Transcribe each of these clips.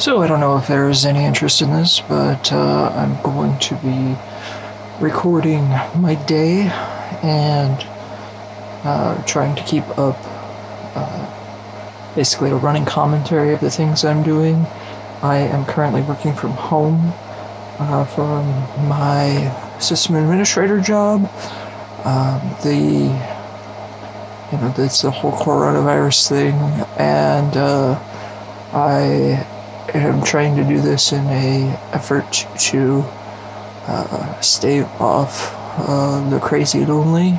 So I don't know if there's any interest in this, but I'm going to be recording my day and trying to keep up basically a running commentary of the things I'm doing. I am currently working from home from my system administrator job. That's the whole coronavirus thing, and I am trying to do this in a effort to stay off the crazy lonely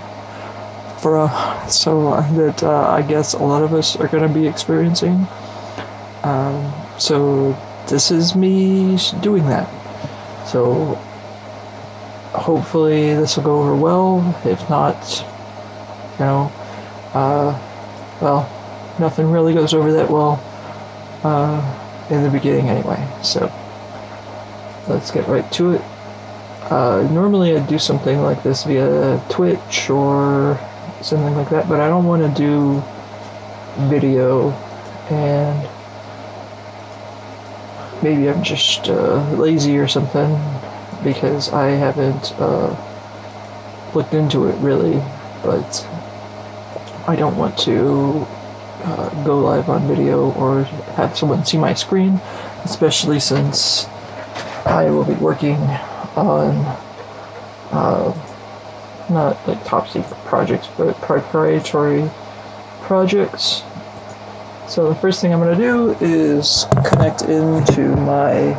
so that I guess a lot of us are going to be experiencing. So this is me doing that. So hopefully this will go over well. If not, well, nothing really goes over that well in the beginning anyway. So let's get right to it. Normally I'd do something like this via Twitch or something like that, but I don't want to do video, and maybe I'm just lazy or something, because I haven't looked into it really, but I don't want to go live on video or have someone see my screen, especially since I will be working on not like top secret projects, but proprietary projects. So the first thing I'm going to do is connect into my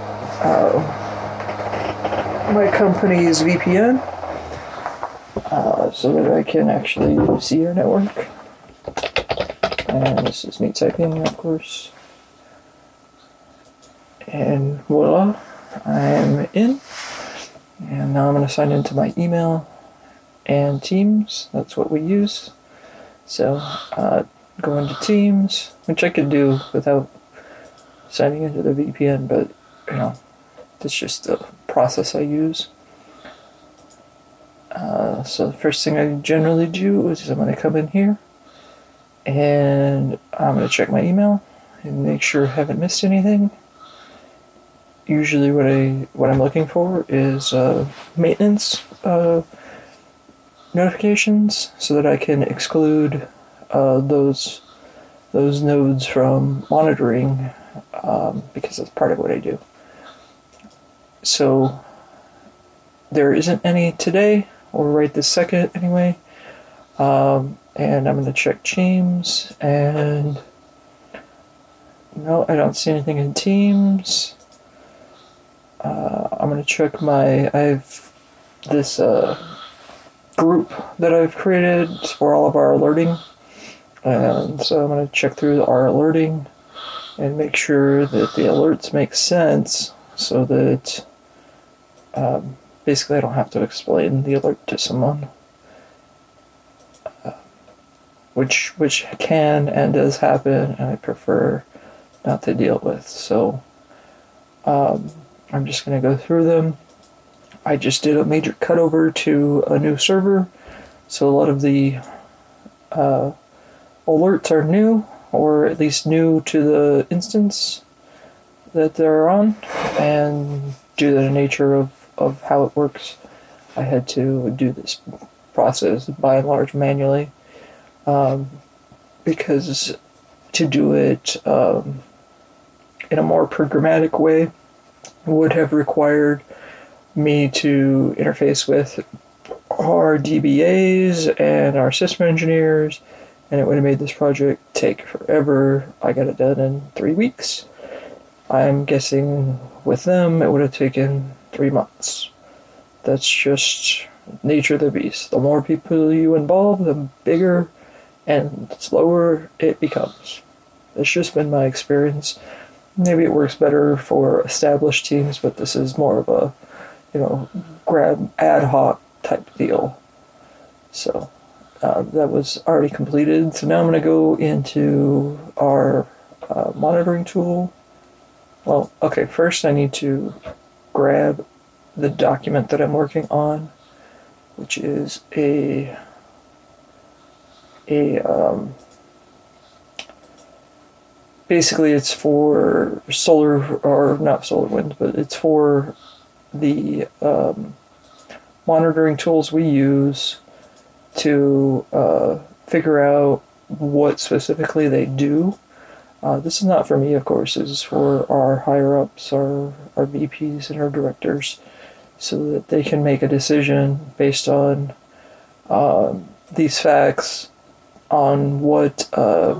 my company's VPN so that I can actually see your network. And this is me typing, of course. And voila, I'm in. And now I'm going to sign into my email and Teams. That's what we use. So go into Teams, which I could do without signing into the VPN, but that's just the process I use. So the first thing I generally do is I'm going to come in here and I'm going to check my email and make sure I haven't missed anything. Usually what I'm looking for is maintenance notifications, so that I can exclude those nodes from monitoring, because that's part of what I do. So there isn't any today, or right this second anyway. And I'm going to check Teams, and no, I don't see anything in Teams. I'm going to check I have this group that I've created for all of our alerting, and so I'm going to check through our alerting and make sure that the alerts make sense, so that basically I don't have to explain the alert to someone, which can and does happen, and I prefer not to deal with. So I'm just going to go through them. I just did a major cutover to a new server, so a lot of the alerts are new, or at least new to the instance that they're on, and due to the nature of how it works, I had to do this process by and large manually, because to do it in a more programmatic way would have required me to interface with our DBAs and our system engineers, and it would have made this project take forever. I got it done in 3 weeks. I'm guessing with them it would have taken 3 months. That's just nature of the beast. The more people you involve, the bigger and slower it becomes. It's just been my experience. Maybe it works better for established teams, but this is more of a, grab ad hoc type deal. So that was already completed. So now I'm going to go into our monitoring tool. Well, okay, first I need to grab the document that I'm working on, which is a basically it's for solar, or not SolarWinds, but it's for the monitoring tools we use to figure out what specifically they do. This is not for me, of course. This is for our higher ups, our VPs, and our directors, so that they can make a decision based on these facts on what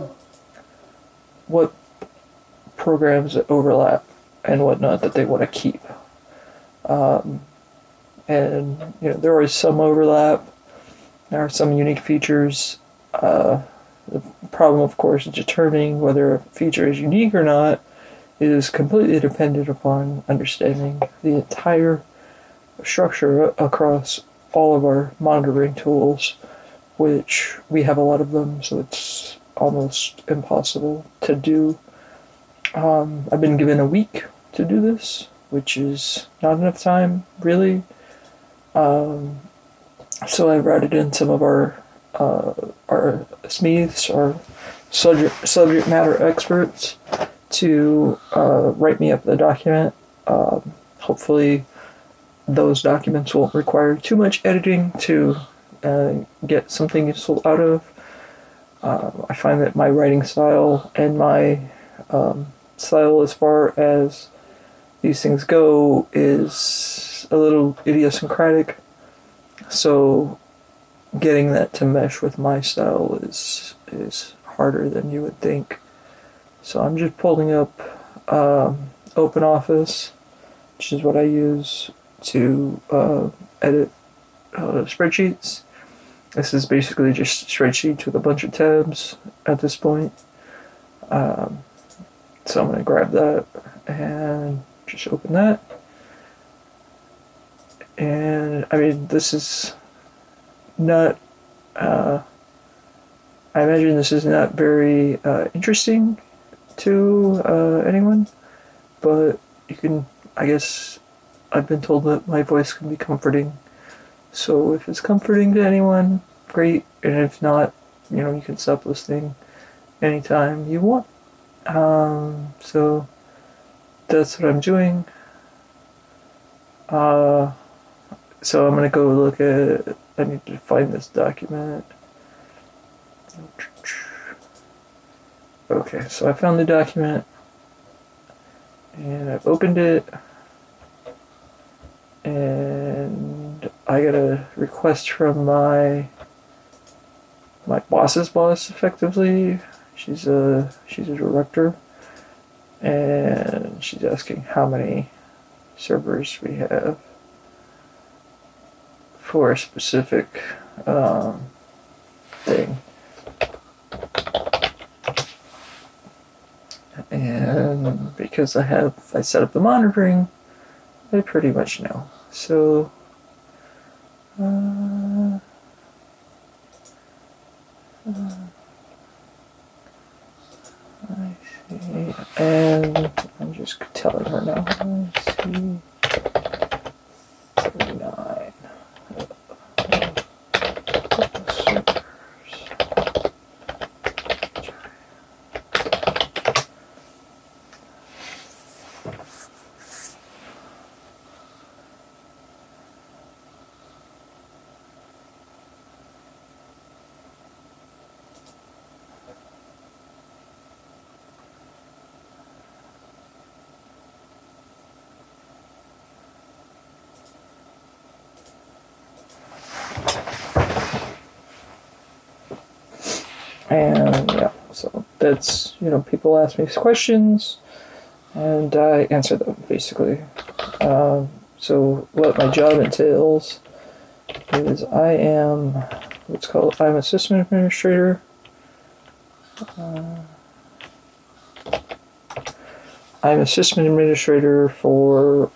programs that overlap and whatnot that they want to keep. And there is some overlap. There are some unique features. The problem, of course, is determining whether a feature is unique or not is completely dependent upon understanding the entire structure across all of our monitoring tools, which we have a lot of them, so it's almost impossible to do. I've been given a week to do this, which is not enough time, really. So I routed in some of our SMEs, our subject matter experts, to write me up the document. Hopefully those documents won't require too much editing to get something useful out of. I find that my writing style and my style as far as these things go is a little idiosyncratic, so getting that to mesh with my style is harder than you would think. So I'm just pulling up OpenOffice, which is what I use to edit spreadsheets. This is basically just spreadsheets with a bunch of tabs at this point. So I'm going to grab that and just open that. And I mean, this is not, I imagine this is not very interesting to anyone, but you can, I guess, I've been told that my voice can be comforting. So if it's comforting to anyone, great. And if not, you can stop listening anytime you want. So that's what I'm doing. So I'm gonna go look at, I need to find this document. Okay, so I found the document and I've opened it, and I got a request from my boss's boss, effectively. She's a director, and she's asking how many servers we have for a specific thing. And because I set up the monitoring, I pretty much know. So I see, and I'm just telling her now. I see 39. And yeah, so that's, people ask me questions and I answer them, basically. So what my job entails is I'm a system administrator. I'm a system administrator for,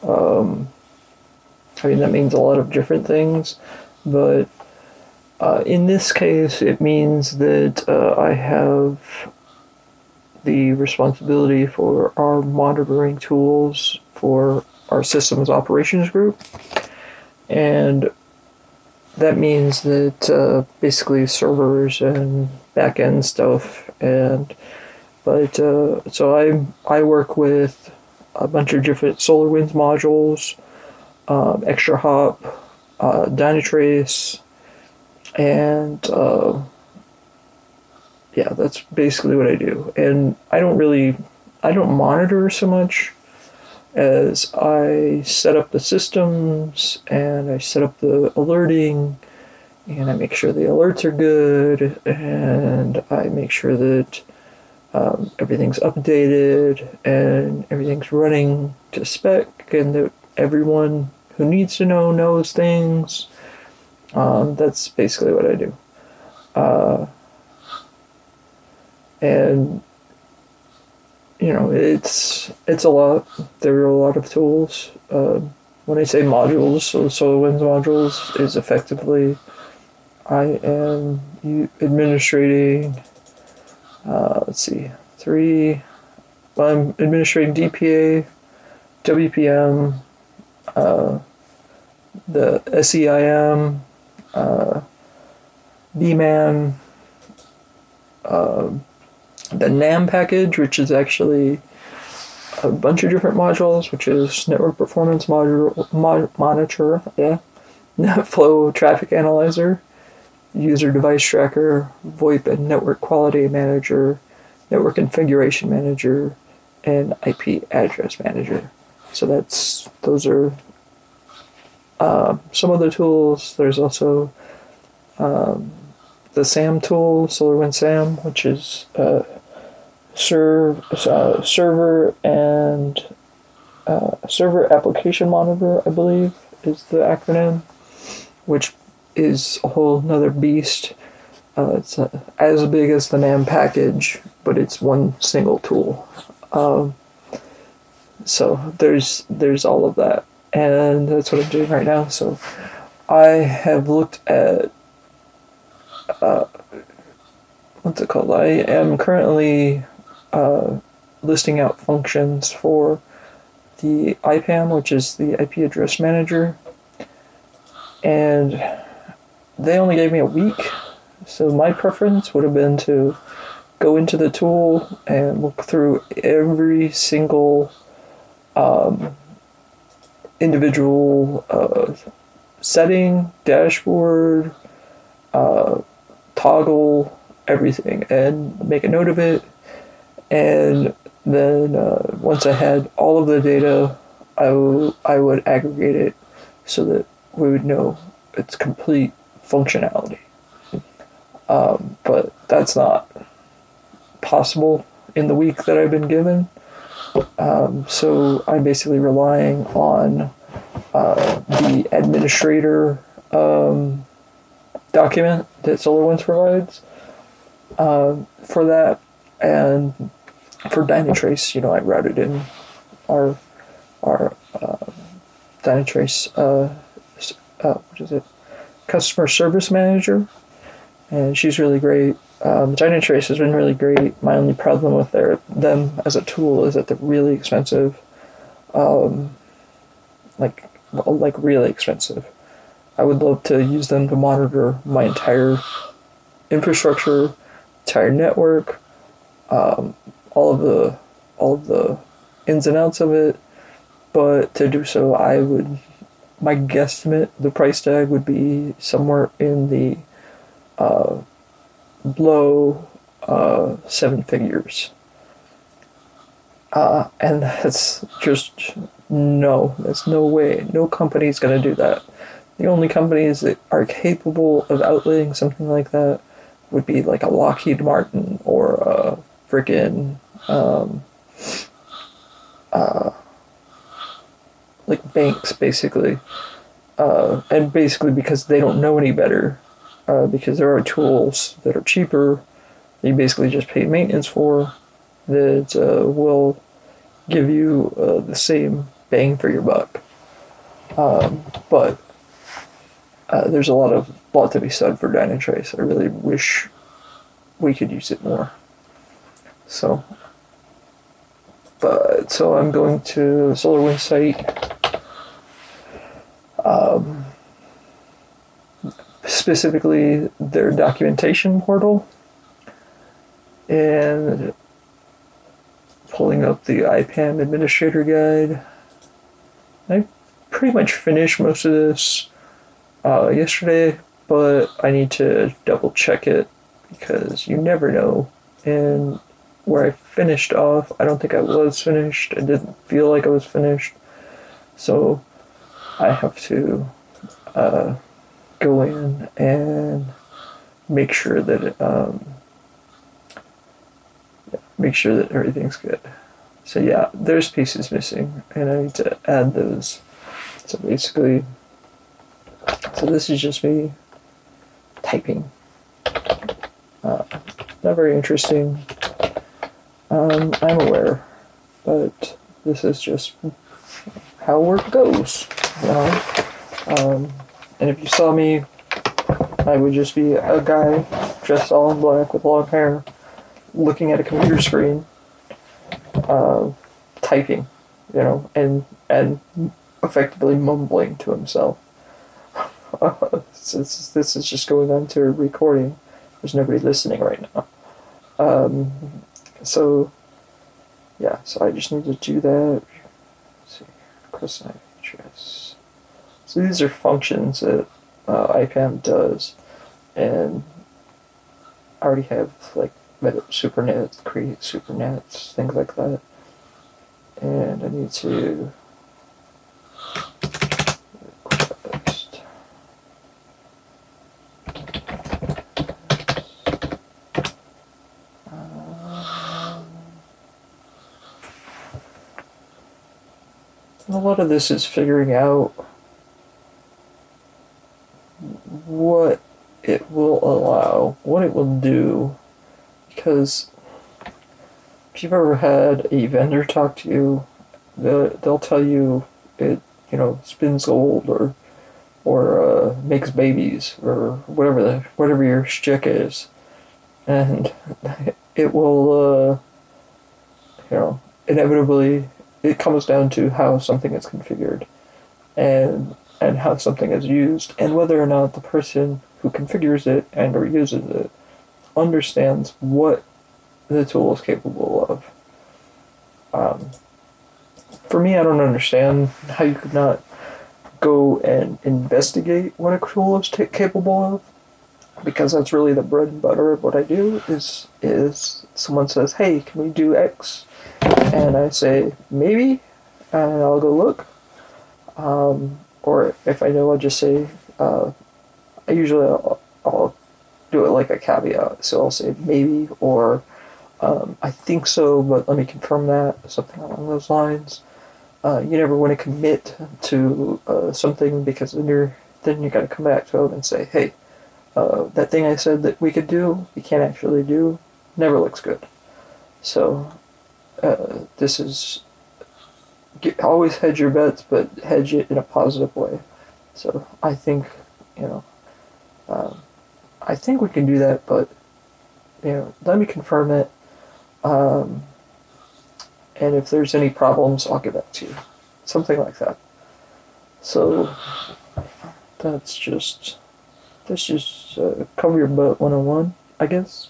that means a lot of different things, but in this case, it means that I have the responsibility for our monitoring tools for our systems operations group. And that means that basically servers and back-end stuff and But so I work with a bunch of different SolarWinds modules, Extra Hop, Dynatrace, and yeah, that's basically what I do. And I don't monitor so much as I set up the systems and I set up the alerting and I make sure the alerts are good and I make sure that everything's updated and everything's running to spec and that everyone who needs to know knows things. That's basically what I do. And it's a lot. There are a lot of tools. When I say modules, so SolarWinds modules is effectively I am administrating. Let's see, I'm administrating DPA, WPM, the SEIM, BMAN, the NAM package, which is actually a bunch of different modules, which is Network Performance Monitor, NetFlow Traffic Analyzer, User Device Tracker, VoIP and Network Quality Manager, Network Configuration Manager, and IP Address Manager. So those are some of the tools. There's also the SAM tool, SolarWinds SAM, which is server and server application monitor, I believe, is the acronym, which is a whole nother beast. It's as big as the NAM package, but it's one single tool. So there's all of that, and that's what I'm doing right now. So I have looked at what's it called? I am currently listing out functions for the IPAM, which is the IP Address Manager, and they only gave me a week. So my preference would have been to go into the tool and look through every single individual setting, dashboard, toggle, everything, and make a note of it. And then once I had all of the data, I would aggregate it so that we would know its complete functionality. But that's not possible in the week that I've been given. So I'm basically relying on the administrator document that SolarWinds provides for that. And for Dynatrace, I routed in our Dynatrace, what is it? Customer Service Manager, and she's really great. Dynatrace has been really great. My only problem with them as a tool is that they're really expensive, like really expensive. I would love to use them to monitor my entire infrastructure, entire network, all of the ins and outs of it. But to do so, my guesstimate, the price tag would be somewhere in the low 7 figures. And that's just there's no way. No company's going to do that. The only companies that are capable of outlaying something like that would be like a Lockheed Martin or a freaking like banks, basically. And basically because they don't know any better, because there are tools that are cheaper, that you basically just pay maintenance for, that will give you the same bang for your buck. But there's a lot to be said for Dynatrace. I really wish we could use it more. So I'm going to the SolarWinds site. Specifically their documentation portal, and finishing up the IPAM Administrator Guide. I pretty much finished most of this yesterday, but I need to double check it because you never know. And where I finished off, I don't think I was finished. I didn't feel like I was finished. So I have to go in and make sure that everything's good. So yeah, there's pieces missing, and I need to add those. So basically, this is just me typing. Not very interesting. I'm aware, but this is just how work goes, you know. And if you saw me, I would just be a guy dressed all in black with long hair, looking at a computer screen, typing, you know, and effectively mumbling to himself. This is just going on to a recording. There's nobody listening right now. So I just need to do that. Let's see, cosine address. So these are functions that IPAM does, and I already have like supernet, create supernets, things like that. And I need to request. A lot of this is figuring out what it will allow, what it will do, because if you've ever had a vendor talk to you, they'll tell you it, you know, spins gold or makes babies or whatever your shtick is, and it will, you know, inevitably it comes down to how something is configured, and how something is used, and whether or not the person who configures it and or uses it understands what the tool is capable of. For me, I don't understand how you could not go and investigate what a tool is capable of, because that's really the bread and butter of what I do. Is someone says, "Hey, can we do X?" and I say maybe, and I'll go look. Or if I know, I'll just say, I'll do it like a caveat. So I'll say maybe, or I think so, but let me confirm that, something along those lines. You never want to commit to something, because then you got to come back to them and say, hey, that thing I said that we could do, we can't actually do, never looks good. So this is... always hedge your bets, but hedge it in a positive way. So I think, you know, I think we can do that, but, you know, let me confirm it. And if there's any problems, I'll get back to you. Something like that. So that's just cover your butt 101, I guess.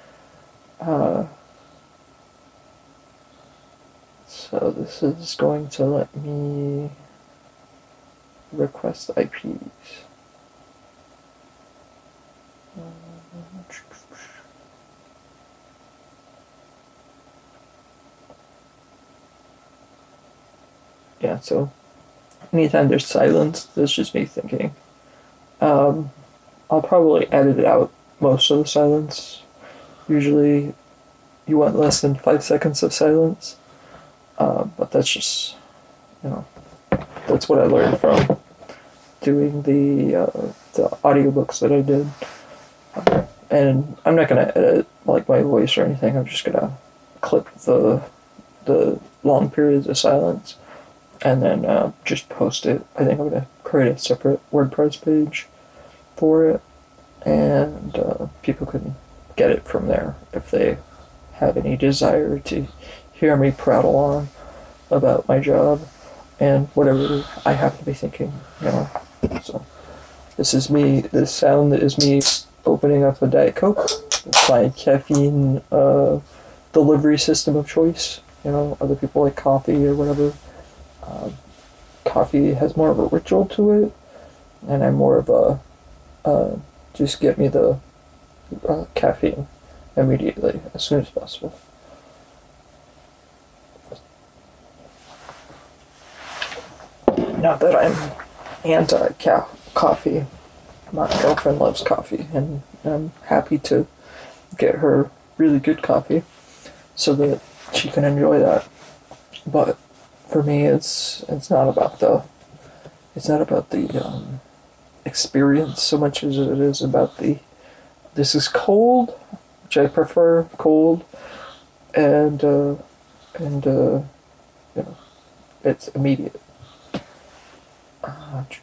So this is going to let me request IPs. Yeah, so anytime there's silence, that's just me thinking. I'll probably edit out most of the silence. Usually you want less than 5 seconds of silence. But that's just, you know, that's what I learned from doing the audiobooks that I did. And I'm not going to edit like my voice or anything. I'm just going to clip the long periods of silence and then just post it. I think I'm going to create a separate WordPress page for it, and people can get it from there if they have any desire to hear me prattle on about my job and whatever I happen to be thinking, you know. So this sound is me opening up a Diet Coke. It's my caffeine delivery system of choice. other people like coffee or whatever. Coffee has more of a ritual to it, and I'm more of a just get me the caffeine immediately as soon as possible. Not that I'm anti-coffee. My girlfriend loves coffee, and I'm happy to get her really good coffee so that she can enjoy that. But for me, it's not about the experience so much as it is about the this is cold, which I prefer cold, and and it's immediate. Uh,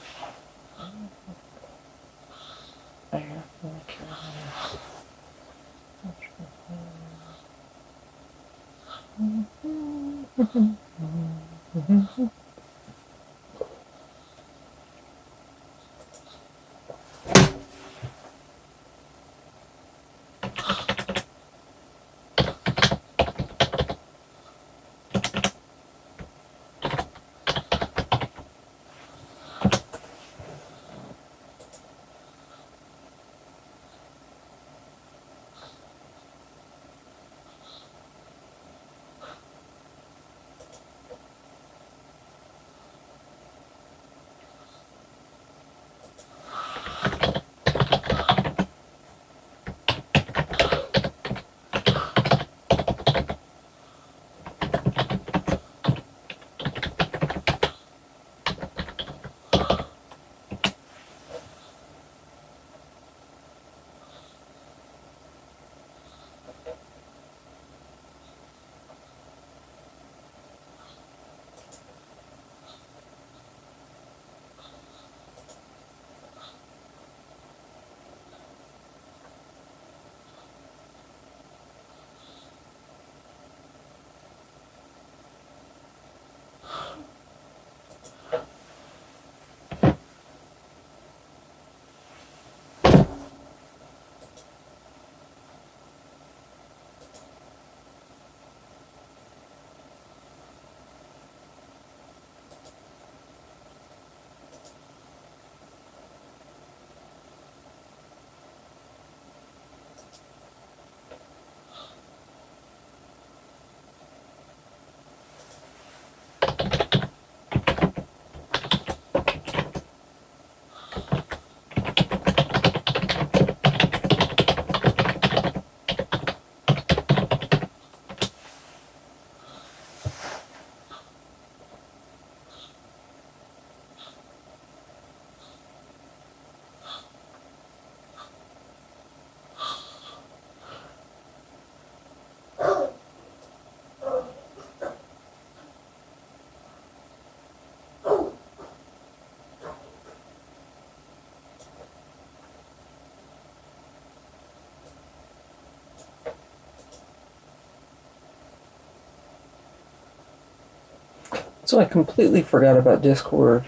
So I completely forgot about Discord,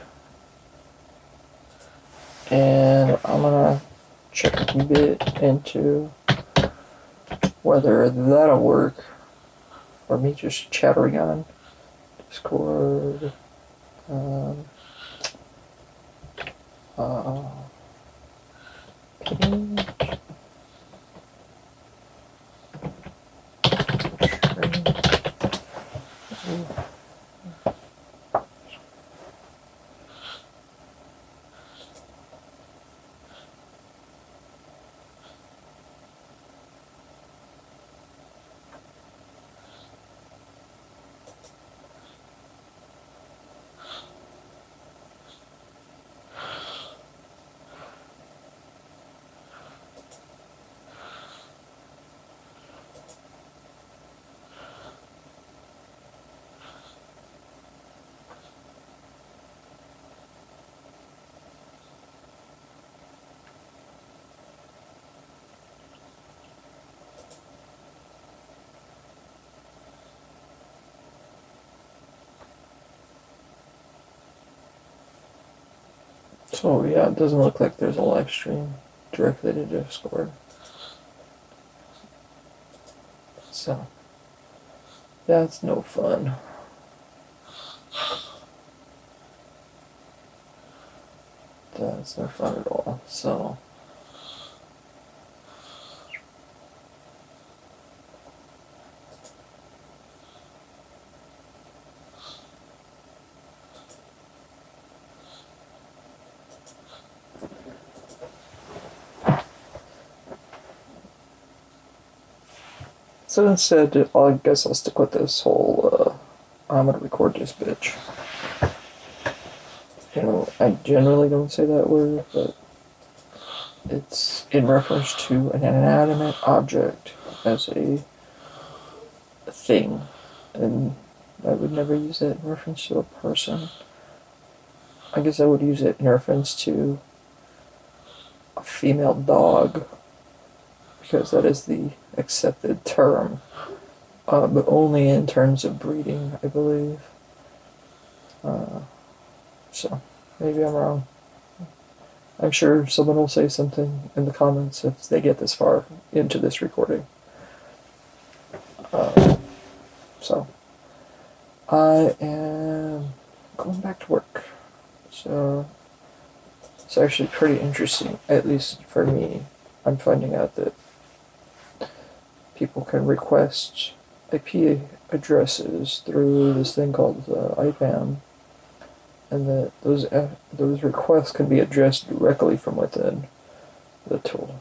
and I'm gonna check a bit into whether that'll work for me just chattering on Discord. Um, uh, so yeah, it doesn't look like there's a live stream directly to Discord. So That's no fun. That's no fun at all. So, instead, I guess I'll stick with this whole, I'm gonna record this bitch. You know, I generally don't say that word, but it's in reference to an inanimate object as a thing. And I would never use it in reference to a person. I guess I would use it in reference to a female dog, because that is the accepted term, but only in terms of breeding, I believe. So, maybe I'm wrong. I'm sure someone will say something in the comments if they get this far into this recording. So, I am going back to work. So, it's actually pretty interesting, at least for me. I'm finding out that people can request IP addresses through this thing called IPAM, and that those requests can be addressed directly from within the tool.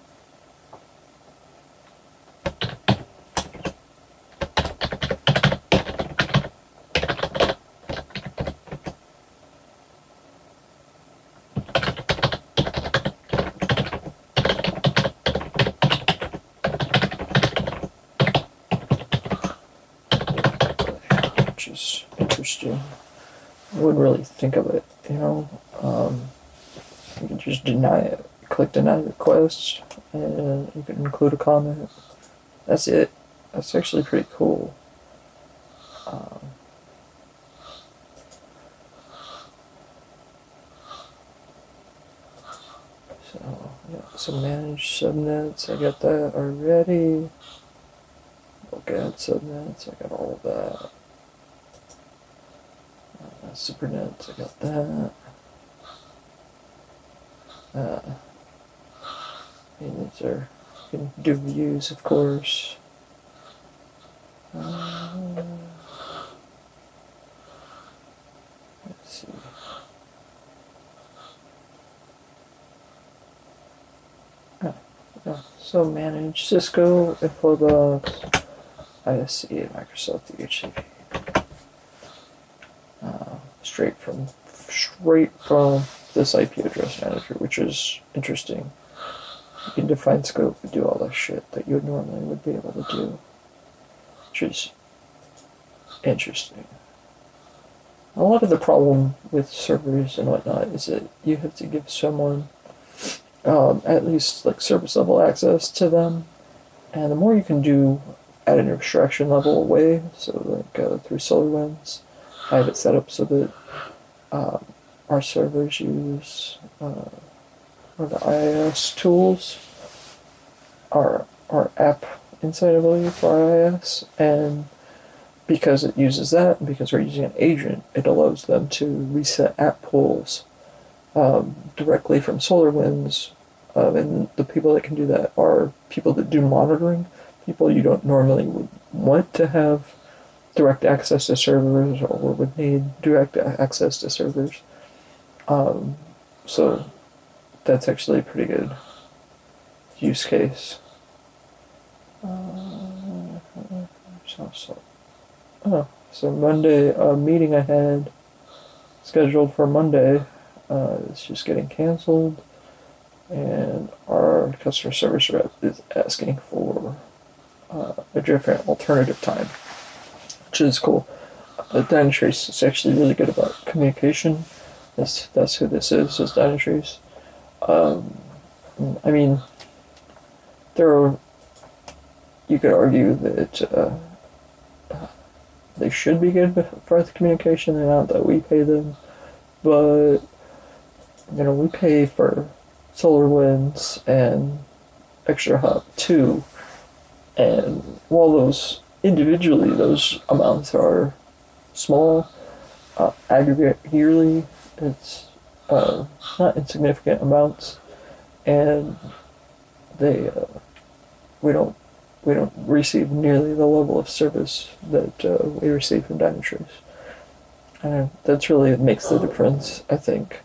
Which is interesting. I wouldn't really think of it, you know. You can just deny it. Click deny request, and you can include a comment. That's it. That's actually pretty cool. So manage subnets, I got that already. Look at subnets, I got all of that. Supernets, I got that. These are, you can do views, of course. Let's see. So manage Cisco, Influbox, ISC, Microsoft DHCP. Straight from this IP address manager, which is interesting. You can define scope and do all that shit that you normally would be able to do, which is interesting. A lot of the problem with servers and whatnot is that you have to give someone at least like service level access to them, and the more you can do at an abstraction level away, so like through SolarWinds, I have it set up so that our servers use the IIS tools, our app inside, I believe, for IIS, and because it uses that, and because we're using an agent, it allows them to reset app pools directly from SolarWinds, and the people that can do that are people that do monitoring, people you don't normally would want to have direct access to servers or would need direct access to servers. So that's actually a pretty good use case. So Monday, a meeting I had scheduled for Monday is just getting canceled, and our customer service rep is asking for a different alternative time, which is cool. Dynatrace is actually really good about communication. That's who this is Dynatrace. I mean, you could argue that they should be good for the communication, and not that we pay them, but we pay for SolarWinds and ExtraHop too, and while those individually, those amounts are small. Aggregate yearly, it's not insignificant amounts, and they we don't we don't receive nearly the level of service that we receive from Dynatrace. And that's really what makes the difference, I think,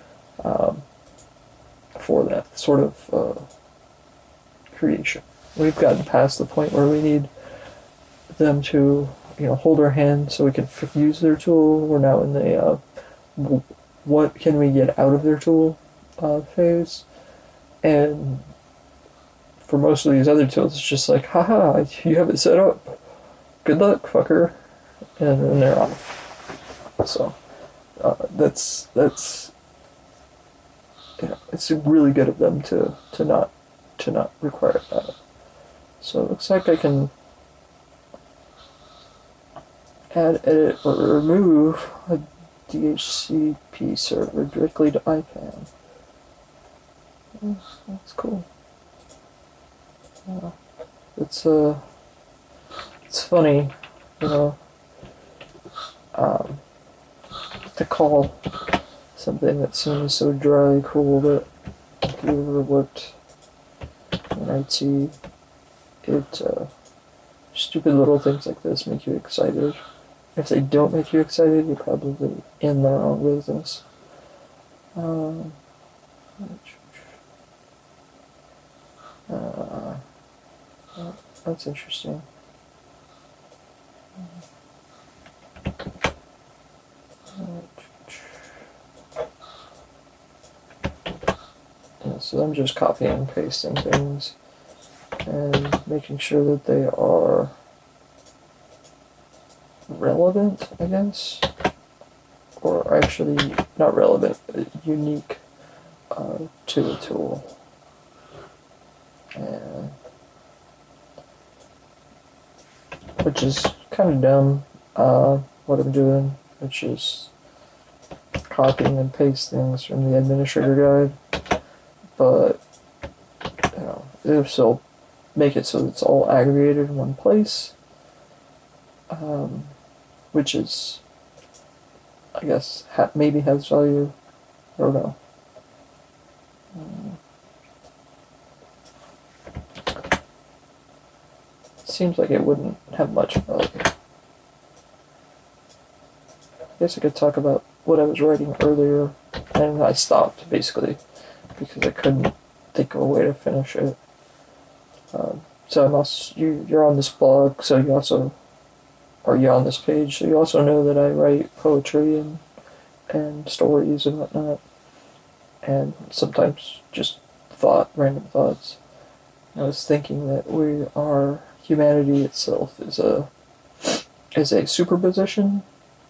for that sort of creation. We've gotten past the point where we need them to, hold our hand so we can use their tool. We're now in the what can we get out of their tool phase, and for most of these other tools, it's just like, haha, you have it set up. Good luck, fucker, and then they're off. So that's it's really good of them to not require that. So it looks like I can add, edit, or remove a DHCP server directly to IPANN. That's cool. It's funny, to call something that seems so dry cool, but if you ever worked in IT, stupid little things like this make you excited. If they don't make you excited, you're probably in the wrong business. That's interesting. So I'm just copying and pasting things and making sure that they are relevant, I guess, or actually not relevant, unique to the tool. And which is kind of dumb, what I'm doing, which is copying and pasting things from the administrator guide, but it'll still make it so it's all aggregated in one place, which is, I guess, maybe has value. I don't know. Seems like it wouldn't have much value. I guess I could talk about what I was writing earlier, and I stopped basically because I couldn't think of a way to finish it. So I'm also, you're on this blog, so you also, or you're on this page, so you also know that I write poetry and stories and whatnot, and sometimes just random thoughts. I was thinking that humanity itself is a superposition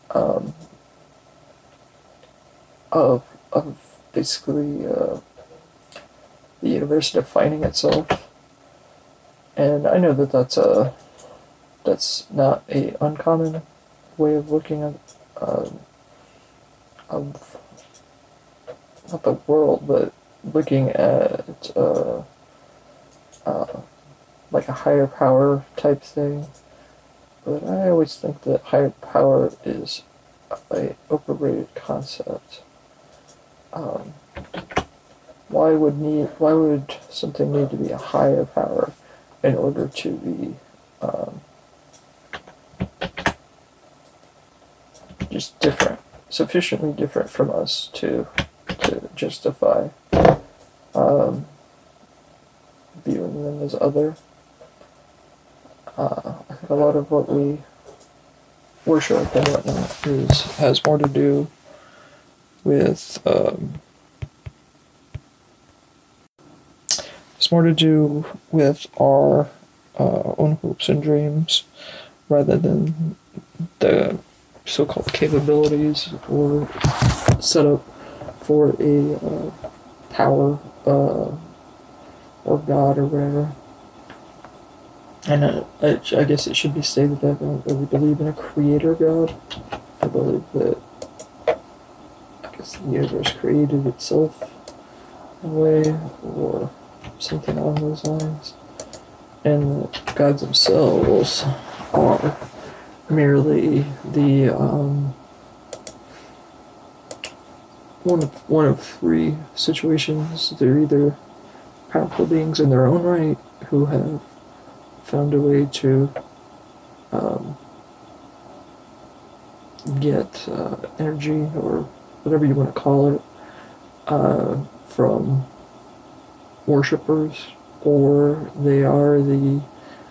of basically the universe defining itself, and I know that that's not a uncommon way of looking at of not the world, but looking at like a higher power type thing. But I always think that higher power is a overrated concept. Why would something need to be a higher power in order to be just different, sufficiently different from us to justify viewing them as other? I think a lot of what we worship and whatnot has more to do with our own hopes and dreams rather than the so-called capabilities or setup for a power or God or whatever. And I guess it should be stated that I don't really believe in a creator God. I believe that the universe created itself in a way, or something along those lines. And the gods themselves are merely the one of three situations. They're either powerful beings in their own right who have found a way to get energy or whatever you want to call it from worshippers, or they are the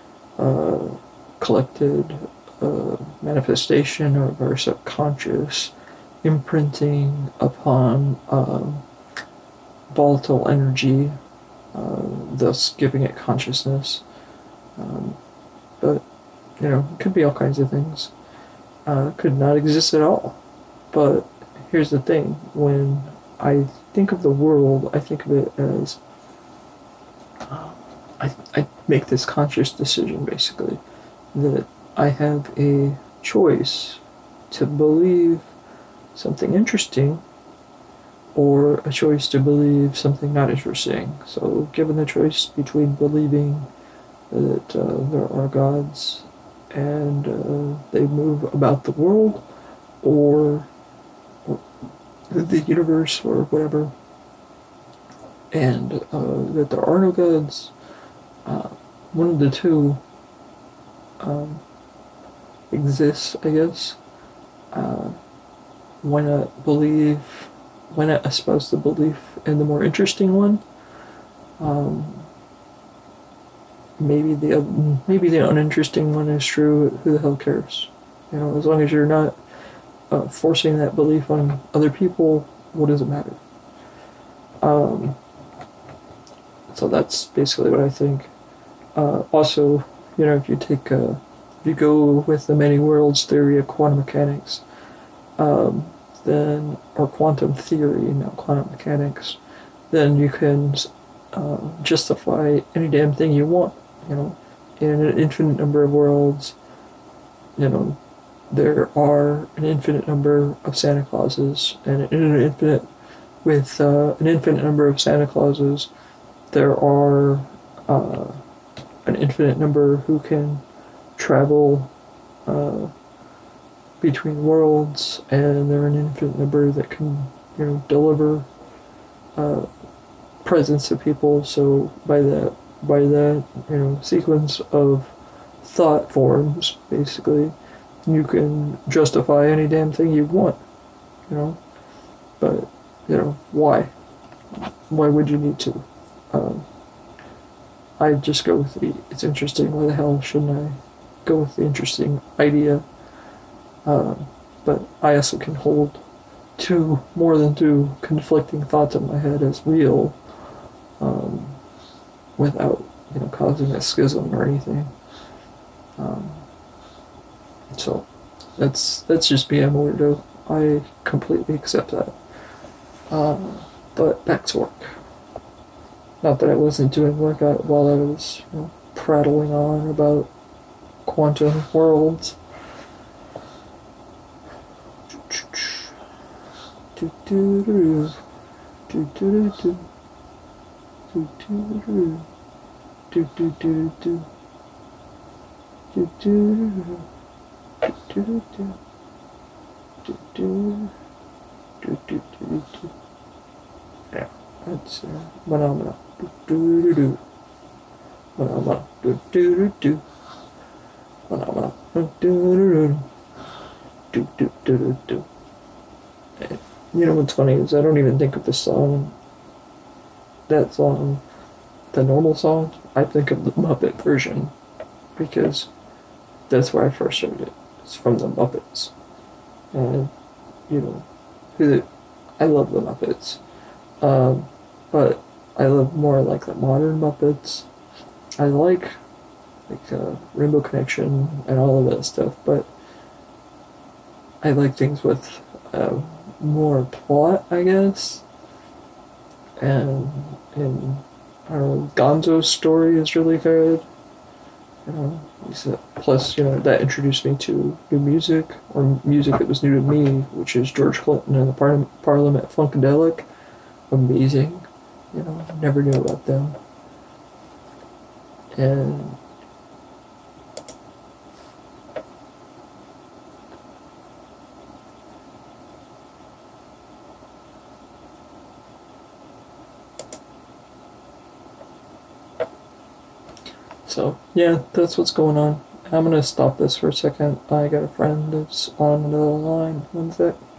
collected manifestation of our subconscious imprinting upon volatile energy, thus giving it consciousness. But, it could be all kinds of things. Could not exist at all. But here's the thing, when I think of the world, I think of it as I make this conscious decision, basically, that I have a choice to believe something interesting or a choice to believe something not interesting. So given the choice between believing that there are gods and they move about the world, or the universe, or whatever, and that there are no gods, one of the two exists, I guess. Why not believe? Why not espouse the belief in the more interesting one? Maybe the uninteresting one is true. Who the hell cares? As long as you're not forcing that belief on other people, what does it matter? So that's basically what I think. Also, if you go with the many worlds theory of quantum mechanics, then, or quantum theory, not quantum mechanics, then you can justify any damn thing you want. In an infinite number of worlds, there are an infinite number of Santa Clauses, and in an infinite number of Santa Clauses, there are an infinite number who can travel between worlds, and there are an infinite number that can, deliver presents to people. So by that, sequence of thought forms, basically, you can justify any damn thing you want, But, why? Why would you need to? I just go with it's interesting. Why the hell shouldn't I go with the interesting idea? But I also can hold more than two conflicting thoughts in my head as real, without, causing a schism or anything. So that's just me. I'm a weirdo. I completely accept that. But back to work. Not that I wasn't doing work while I was, prattling on about quantum worlds. Yeah, that's phenomena. Phenomena. Phenomena. What's funny is I don't even think of that song, the normal song. I think of the Muppet version, because that's where I first heard it. It's from the Muppets. And, I love the Muppets. But I love more like the modern Muppets. I like Rainbow Connection and all of that stuff, but I like things with more plot, I guess. And I don't know, Gonzo's story is really good. Plus, that introduced me to new music, or music that was new to me, which is George Clinton and the Parliament Funkadelic. Amazing. Never knew about them. And So yeah, that's what's going on. I'm gonna stop this for a second. I got a friend that's on the line. One sec.